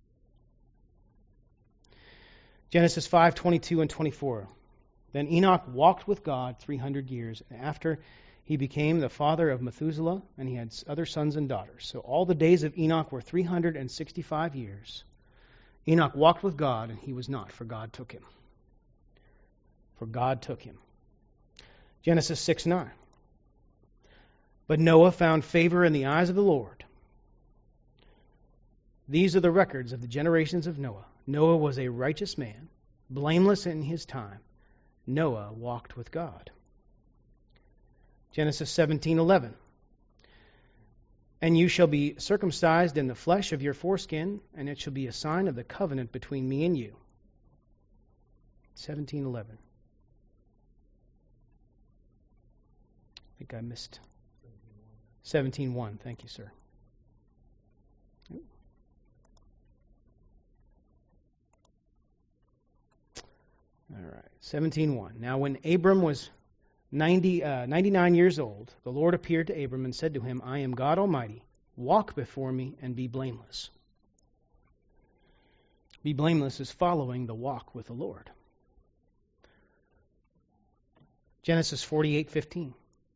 Genesis five twenty-two and twenty-four. Then Enoch walked with God three hundred years, and after he became the father of Methuselah, and he had other sons and daughters. So all the days of Enoch were three hundred sixty-five years. Enoch walked with God, and he was not, for God took him. For God took him. Genesis six nine. But Noah found favor in the eyes of the Lord. These are the records of the generations of Noah. Noah was a righteous man, blameless in his time. Noah walked with God. Genesis seventeen eleven. And you shall be circumcised in the flesh of your foreskin, and it shall be a sign of the covenant between me and you. seventeen eleven. I think I missed seventeen one. Thank you, sir. All right, seventeen one. Now when Abram was ninety, uh, ninety-nine years old, the Lord appeared to Abram and said to him, I am God Almighty. Walk before me and be blameless. Be blameless is following the walk with the Lord. Genesis forty-eight fifteen.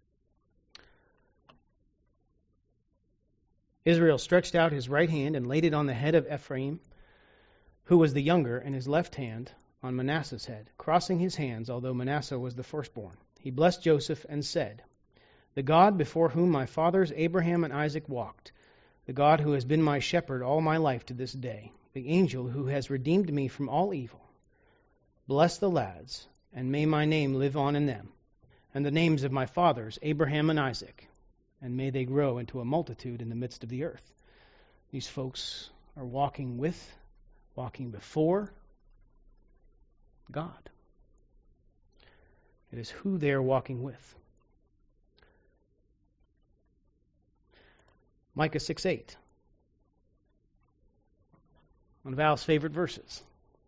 Israel stretched out his right hand and laid it on the head of Ephraim, who was the younger, and his left hand on Manasseh's head, crossing his hands, although Manasseh was the firstborn. He blessed Joseph and said, The God before whom my fathers Abraham and Isaac walked, the God who has been my shepherd all my life to this day, the angel who has redeemed me from all evil, bless the lads, and may my name live on in them, and the names of my fathers Abraham and Isaac, and may they grow into a multitude in the midst of the earth. These folks are walking with, walking before God. It is who they are walking with. Micah six eight. One of Al's favorite verses.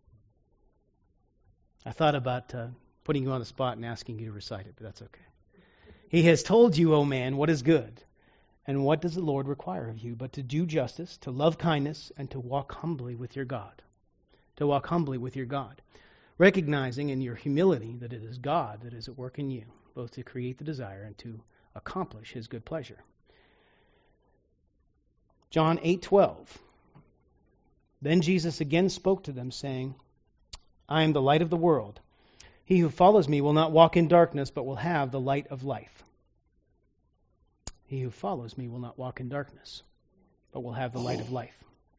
I thought about uh, putting you on the spot and asking you to recite it, but that's okay. He has told you, O man, what is good, and what does the Lord require of you, but to do justice, to love kindness, and to walk humbly with your God. To walk humbly with your God. Recognizing in your humility that it is God that is at work in you, both to create the desire and to accomplish His good pleasure. John eight twelve. Then Jesus again spoke to them, saying, I am the light of the world. He who follows me will not walk in darkness, but will have the light of life. He who follows me will not walk in darkness, but will have the light of life.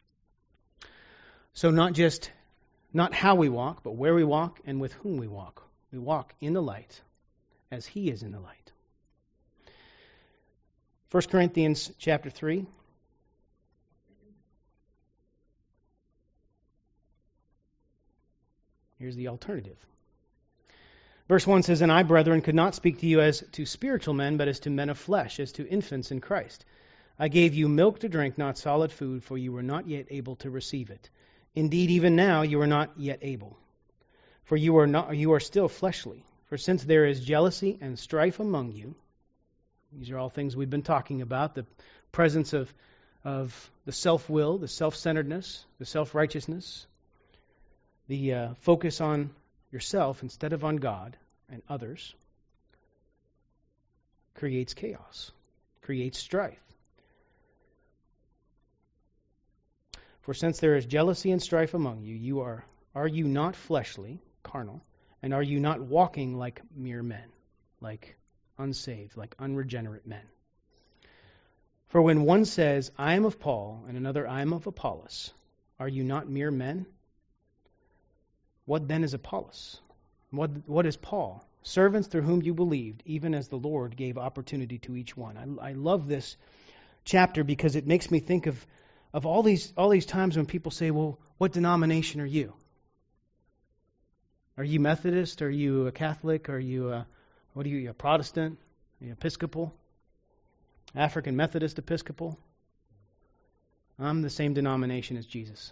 So not just Not how we walk, but where we walk and with whom we walk. We walk in the light as He is in the light. First Corinthians chapter three. Here's the alternative. Verse one says, And I, brethren, could not speak to you as to spiritual men, but as to men of flesh, as to infants in Christ. I gave you milk to drink, not solid food, for you were not yet able to receive it. Indeed, even now you are not yet able, for you are not you are still fleshly. For since there is jealousy and strife among you, these are all things we've been talking about, the presence of, of the self-will, the self-centeredness, the self-righteousness, the uh, focus on yourself instead of on God and others, creates chaos, creates strife. For since there is jealousy and strife among you, you are are you not fleshly, carnal, and are you not walking like mere men? like unsaved, like unregenerate men. For when one says, I am of Paul, and another, I am of Apollos, are you not mere men? What then is Apollos? What, what is Paul? Servants through whom you believed, even as the Lord gave opportunity to each one. I, I love this chapter because it makes me think of, of all these all these times when people say, well, what denomination are you? Are you Methodist? Are you a Catholic? Are you a, what are you, a Protestant? Are you Episcopal? African Methodist Episcopal? I'm the same denomination as Jesus.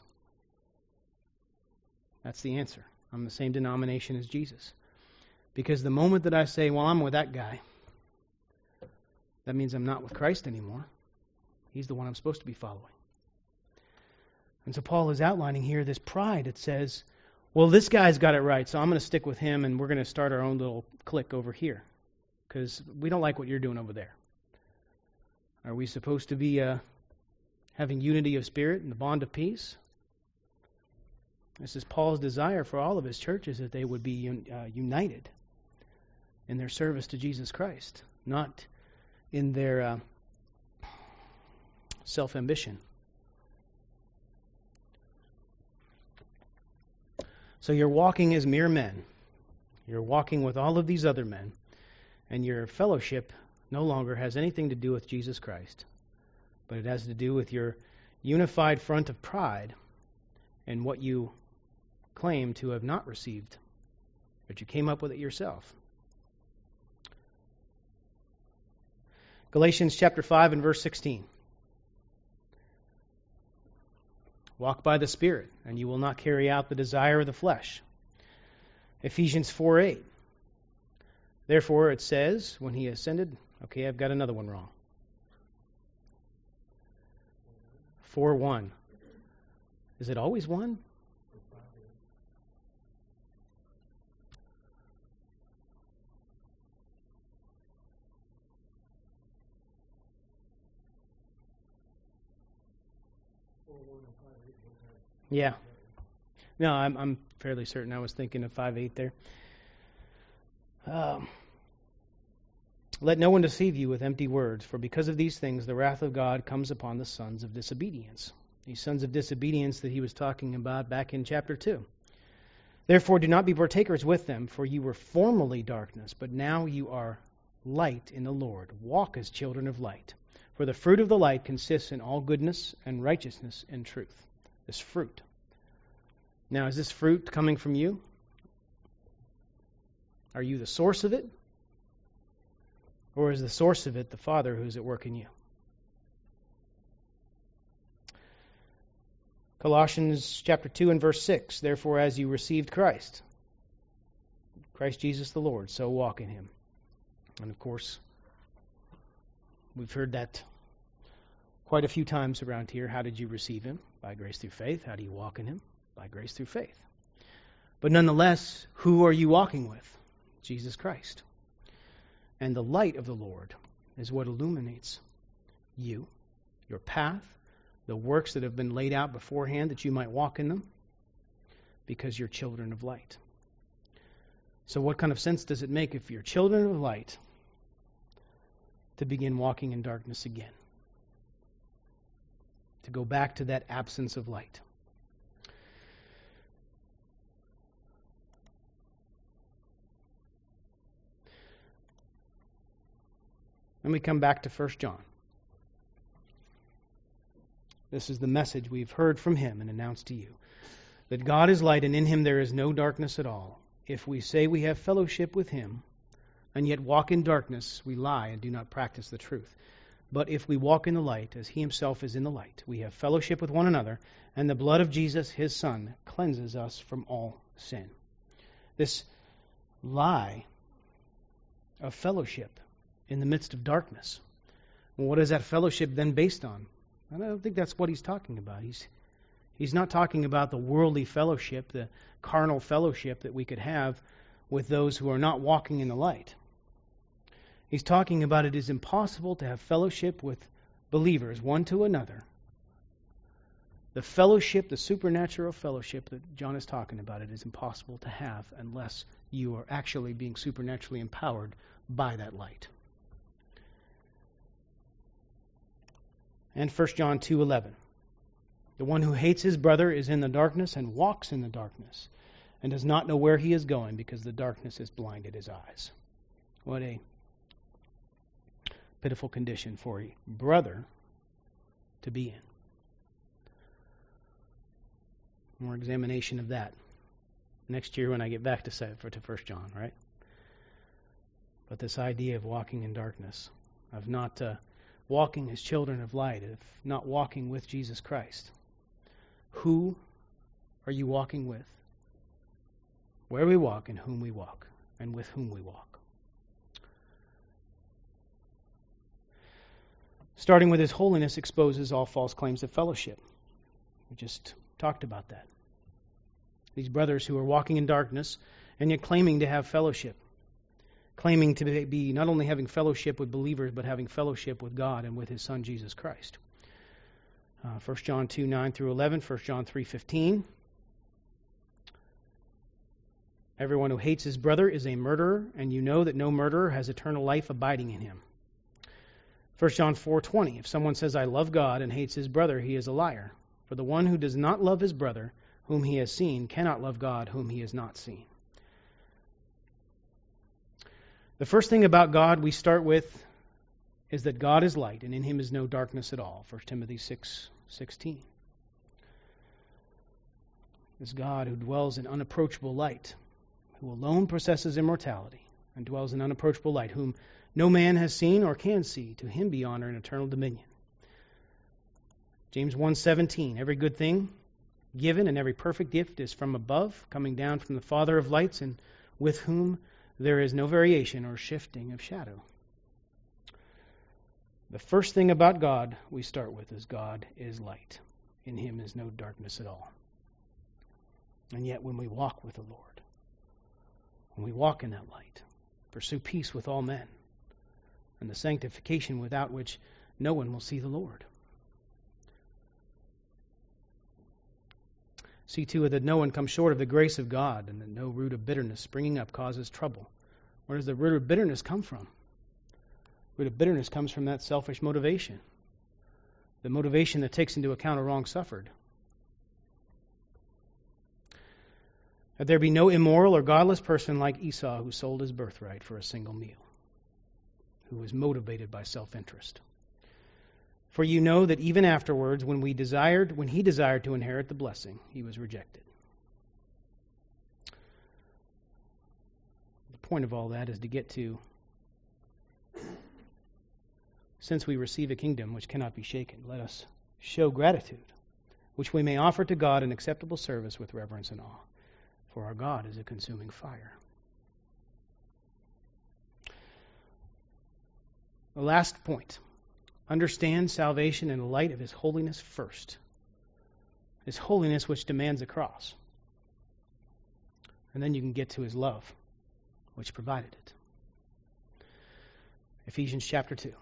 That's the answer. I'm the same denomination as Jesus. Because the moment that I say, well, I'm with that guy, that means I'm not with Christ anymore. He's the one I'm supposed to be following. And so Paul is outlining here this pride. It says, well, this guy's got it right, so I'm going to stick with him and we're going to start our own little clique over here. Because we don't like what you're doing over there. Are we supposed to be uh, having unity of spirit and the bond of peace? This is Paul's desire for all of his churches, that they would be un, uh, united in their service to Jesus Christ, not in their uh, self-ambition. So you're walking as mere men. You're walking with all of these other men, and your fellowship no longer has anything to do with Jesus Christ, but it has to do with your unified front of pride and what you claim to have not received, but you came up with it yourself. Galatians chapter five and verse sixteen. Walk by the Spirit, and you will not carry out the desire of the flesh. Ephesians four eight. Therefore it says, when he ascended, okay, I've got another one wrong. four one. Is it always one? Yeah. No, I'm I'm fairly certain. I was thinking of five eight there. Um, Let no one deceive you with empty words, for because of these things the wrath of God comes upon the sons of disobedience. These sons of disobedience that he was talking about back in chapter two. Therefore do not be partakers with them, for you were formerly darkness, but now you are light in the Lord. Walk as children of light. For the fruit of the light consists in all goodness and righteousness and truth. This fruit. Now, is this fruit coming from you? Are you the source of it? Or is the source of it the Father who's at work in you? Colossians chapter two and verse six. Therefore, as you received Christ, Christ Jesus the Lord, so walk in him. And of course, we've heard that quite a few times around here. How did you receive him? By grace through faith. How do you walk in him? By grace through faith. But nonetheless, who are you walking with? Jesus Christ. And the light of the Lord is what illuminates you, your path, the works that have been laid out beforehand that you might walk in them, because you're children of light. So what kind of sense does it make if you're children of light to begin walking in darkness again? To go back to that absence of light. And we come back to First John. This is the message we've heard from him and announced to you. That God is light and in him there is no darkness at all. If we say we have fellowship with him and yet walk in darkness, we lie and do not practice the truth. But if we walk in the light, as he himself is in the light, we have fellowship with one another, and the blood of Jesus, his Son, cleanses us from all sin. This lie of fellowship in the midst of darkness. Well, what is that fellowship then based on? I don't think that's what he's talking about. He's he's not talking about the worldly fellowship, the carnal fellowship that we could have with those who are not walking in the light. He's talking about it is impossible to have fellowship with believers, one to another, The fellowship, the supernatural fellowship that John is talking about, it is impossible to have unless you are actually being supernaturally empowered by that light. And First John two eleven. The one who hates his brother is in the darkness and walks in the darkness and does not know where he is going because the darkness has blinded his eyes. What a pitiful condition for a brother to be in. More examination of that next year when I get back to to First John, right? But this idea of walking in darkness, of not uh, walking as children of light, of not walking with Jesus Christ. Who are you walking with? Where we walk and whom we walk, and with whom we walk. Starting with His holiness exposes all false claims of fellowship. We just talked about that. These brothers who are walking in darkness and yet claiming to have fellowship. Claiming to be not only having fellowship with believers, but having fellowship with God and with His Son, Jesus Christ. Uh, First John two, nine through eleven, First John three, fifteen. Everyone who hates his brother is a murderer, and you know that no murderer has eternal life abiding in him. First John four, twenty. If someone says, I love God, and hates his brother, he is a liar. For the one who does not love his brother, whom he has seen, cannot love God, whom he has not seen. The first thing about God we start with is that God is light, and in Him is no darkness at all. First Timothy six, sixteen. This God who dwells in unapproachable light, who alone possesses immortality, and dwells in unapproachable light, whom no man has seen or can see, to Him be honor and eternal dominion. James one, seventeen. Every good thing given and every perfect gift is from above, coming down from the Father of lights, and with whom there is no variation or shifting of shadow. The first thing about God we start with is God is light. In Him is no darkness at all. And yet when we walk with the Lord, when we walk in that light, pursue peace with all men, and the sanctification without which no one will see the Lord. See to it that no one comes short of the grace of God, and that no root of bitterness springing up causes trouble. Where does the root of bitterness come from? The root of bitterness comes from that selfish motivation. The motivation that takes into account a wrong suffered. That there be no immoral or godless person like Esau who sold his birthright for a single meal, who was motivated by self-interest. For you know that even afterwards, when we desired, when he desired to inherit the blessing, he was rejected. The point of all that is to get to, since we receive a kingdom which cannot be shaken, let us show gratitude, which we may offer to God an acceptable service with reverence and awe. For our God is a consuming fire. The last point. Understand salvation in the light of His holiness first. His holiness which demands a cross. And then you can get to His love, which provided it. Ephesians chapter two.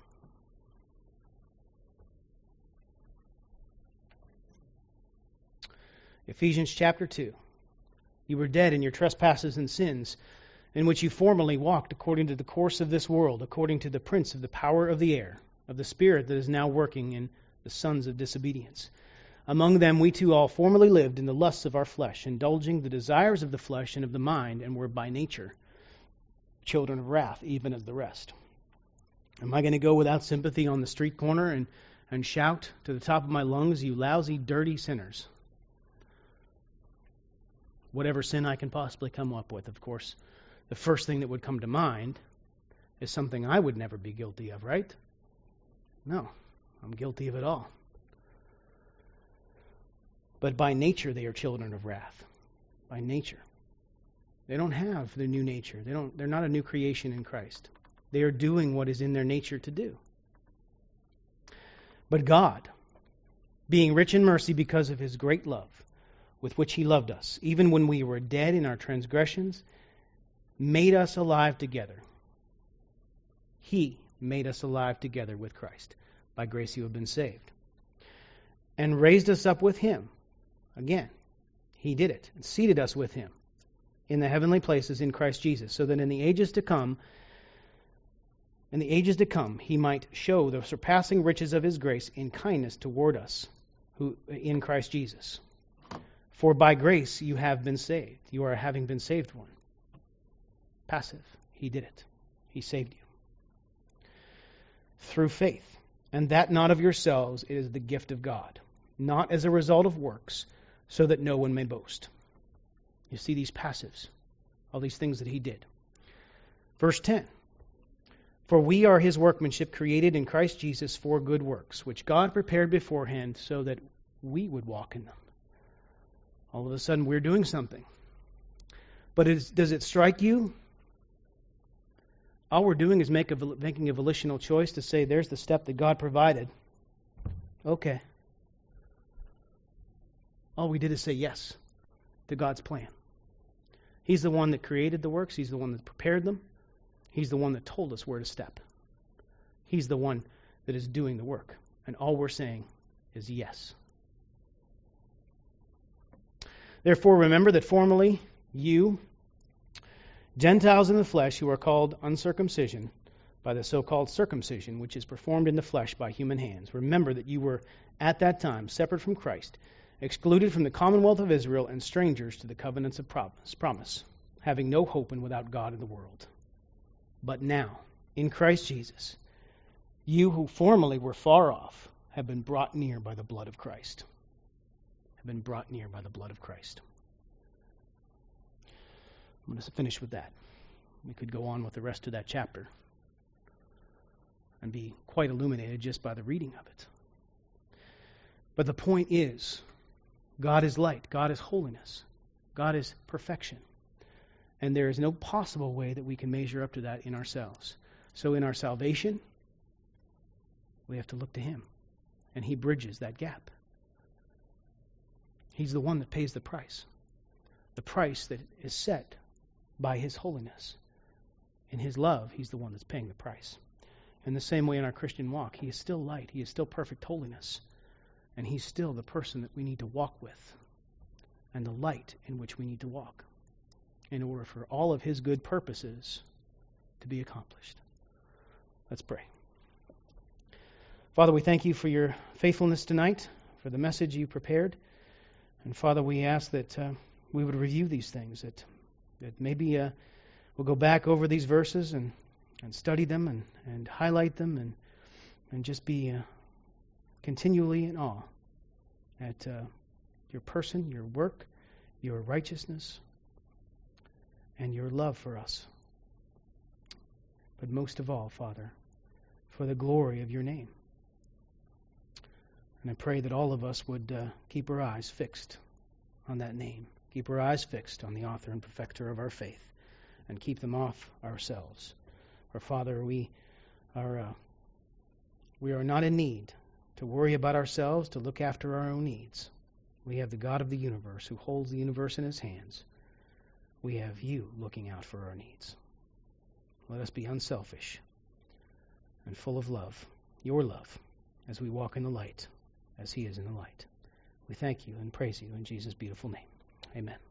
Ephesians chapter two. You were dead in your trespasses and sins, in which you formerly walked according to the course of this world, according to the prince of the power of the air, of the spirit that is now working in the sons of disobedience. Among them we too all formerly lived in the lusts of our flesh, indulging the desires of the flesh and of the mind, and were by nature children of wrath, even as the rest. Am I going to go without sympathy on the street corner and, and shout to the top of my lungs, you lousy, dirty sinners? Whatever sin I can possibly come up with, of course, the first thing that would come to mind is something I would never be guilty of, right? No, I'm guilty of it all. But by nature they are children of wrath. By nature. They don't have the new nature. They don't, they're not a new creation in Christ. They are doing what is in their nature to do. But God, being rich in mercy because of His great love, with which He loved us, even when we were dead in our transgressions, made us alive together. He made us alive together with Christ. By grace you have been saved. and raised us up with him. Again, he did it, and seated us with him in the heavenly places in Christ Jesus, so that in the ages to come, in the ages to come, he might show the surpassing riches of his grace in kindness toward us, who in Christ Jesus. For by grace you have been saved. You are having been saved one. Passive. He did it. He saved you. Through faith. And that not of yourselves, it is the gift of God. Not as a result of works, so that no one may boast. You see these passives. All these things that he did. Verse ten. For we are his workmanship, created in Christ Jesus for good works, which God prepared beforehand so that we would walk in them. All of a sudden, we're doing something. But is, does it strike you? All we're doing is make a, making a volitional choice to say, there's the step that God provided. Okay. All we did is say yes to God's plan. He's the one that created the works. He's the one that prepared them. He's the one that told us where to step. He's the one that is doing the work. And all we're saying is yes. Therefore, remember that formerly you, Gentiles in the flesh, who are called uncircumcision by the so-called circumcision, which is performed in the flesh by human hands, remember that you were at that time separate from Christ, excluded from the commonwealth of Israel, and strangers to the covenants of promise, promise, having no hope and without God in the world. But now, in Christ Jesus, you who formerly were far off have been brought near by the blood of Christ. Have been brought near by the blood of Christ. I'm going to finish with that. We could go on with the rest of that chapter and be quite illuminated just by the reading of it. But the point is, God is light. God is holiness. God is perfection. And there is no possible way that we can measure up to that in ourselves. So in our salvation, we have to look to him. And he bridges that gap. He's the one that pays the price. The price that is set by his holiness. In his love, he's the one that's paying the price. In the same way in our Christian walk, he is still light. He is still perfect holiness. And he's still the person that we need to walk with. And the light in which we need to walk. In order for all of his good purposes to be accomplished. Let's pray. Father, we thank you for your faithfulness tonight, for the message you prepared. And Father, we ask that uh, we would review these things, that, that maybe uh, we'll go back over these verses and, and study them and, and highlight them and, and just be uh, continually in awe at uh, your person, your work, your righteousness, and your love for us. But most of all, Father, for the glory of your name. And I pray that all of us would uh, keep our eyes fixed on that name. Keep our eyes fixed on the author and perfecter of our faith. And keep them off ourselves. For Father, we are, uh, we are not in need to worry about ourselves, to look after our own needs. We have the God of the universe who holds the universe in his hands. We have you looking out for our needs. Let us be unselfish and full of love, your love, as we walk in the light, as he is in the light. We thank you and praise you in Jesus' beautiful name. Amen.